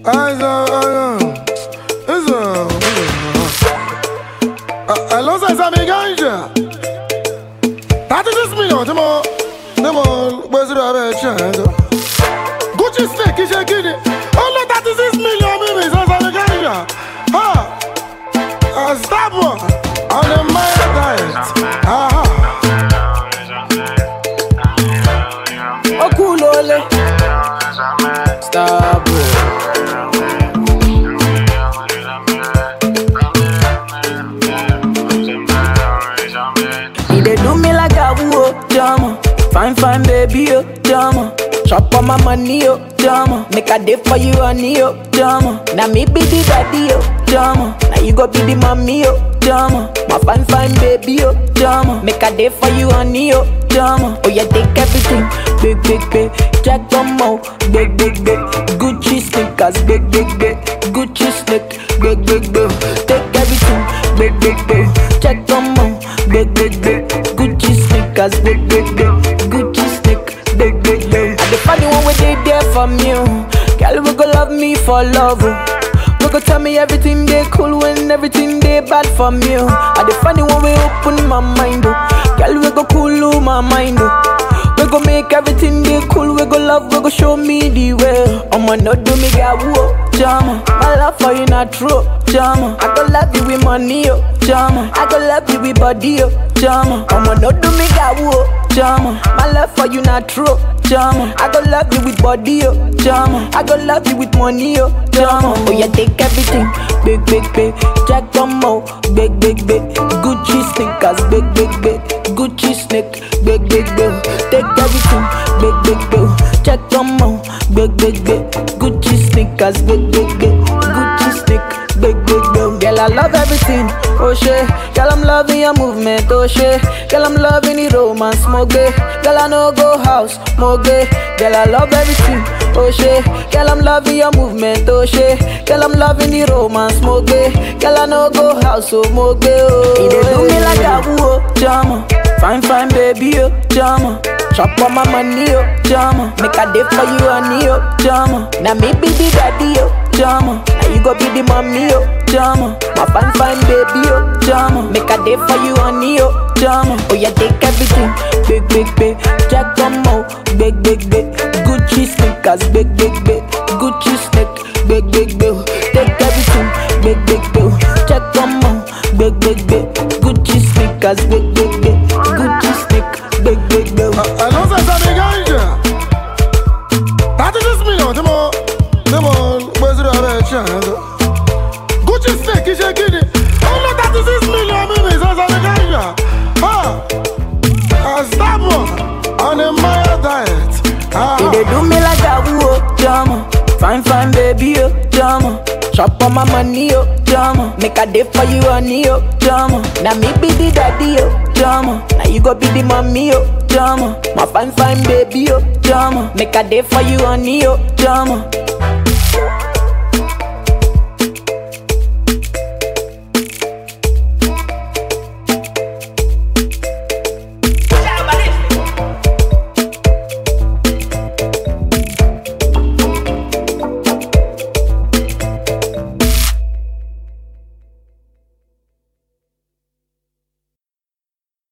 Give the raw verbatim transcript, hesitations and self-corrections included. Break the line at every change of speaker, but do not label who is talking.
I know, I know. I love ça, mes gars. thirty-six millions, c'est mon, c'est mon, where's it avec chance? Gucci snake, is shaking it. Only thirty-six millions, baby, ça, ça, mes gars. Ah, ah, stop, on the Maya diet. Ah,
oh, cool, ole. Stop, he dey do me like a woo, drama. Fine, fine, baby, oh, drama. Chop on my money, oh, drama. Make a day for you, honey, oh, drama. Now me be the daddy, oh, drama. Now you go be the mommy, oh, drama. My fine, fine, baby, oh, drama. Make a day for you, honey, oh, drama. Oh, yeah, take everything, big, big, big. Jack on mo, big, big, big. Gucci sneakers, big, big, big. Gucci sneak, big, big, big. Take everything, big, big, big. Jack on mo, big, big, big. Gucci sneakers, big, big, big. Gucci sneak, big, big, big. I define the one where they there for me, oh. Girl, we go love me for love, oh. We go tell me everything they cool when everything they bad for me, oh. I define the one where open my mind, oh. Girl, we go cool my mind, oh. We go make everything they cool, we go love, we go show me the way. I'ma not do me got whoa, jama. My love for you not true, jama. I go love you with money, oh, jama. I go love you with body, oh, jama. I'ma not do me got whoa, jama. My love for you not true, jama. I go love you with body, oh, jama. I go love you with money, oh, jama. Oh yeah, take everything, big, big, big. Jack Tomo, big, big, big. Gucci sneakers, big, big, big. Gucci sneak, big, big, big. Take everything, big, big, big. Jack Tomo, big, big, big. Gucci sneakers, big, big, big. Gucci sneak, big, big, big. Girl, I love everything, oh shit. Girl, I'm loving your movement, oh shit. Girl, I'm loving the romance, moge. Girl, I know go house, moge. Girl, I love everything, oh shit. Girl, I'm loving your movement, oh shit. Girl, I'm loving the romance, moge. Girl, I know go house, oh moge, oh. He dey do me like a woo, jama. Fine, fine, baby, oh, jama. Chop on my money, oh, jama. Make a day for you, honey, oh, jama. Now me be the daddy, oh, jama. Now you go be the mommy, oh, jama. My fine, fine, baby, oh, jama. Make a day for you, honey, oh, jama. Oh, yeah, take everything, big, big, big. Jack Tomo, big, big, big. Gucci sneakers, big, big, big. Gucci sneak, big, big, big. Take everything, big, big, big. Jack Tomo, big, big, big. Gucci sneakers, big, big, big. Gucci sneak, big, big, big.
I love ça, mes gars. thirty-six millions, c'est mon, c'est mon, where's it avec chance? Gucci snake, is shaking it. Only thirty-six millions, baby, ça, ça, mes gars. Ah, ah, stop, on the Maya diet. Ah,
he dey do me like a woo, jama. Fine, fine, baby, oh, jama. Chop on my money, oh, jama. Make a day for you, honey, oh, jama. Now me be the daddy, oh, jama. Now you go be the mommy, oh, jama. My fine, fine, baby, oh, jama. Make a day for you, honey, oh, jama.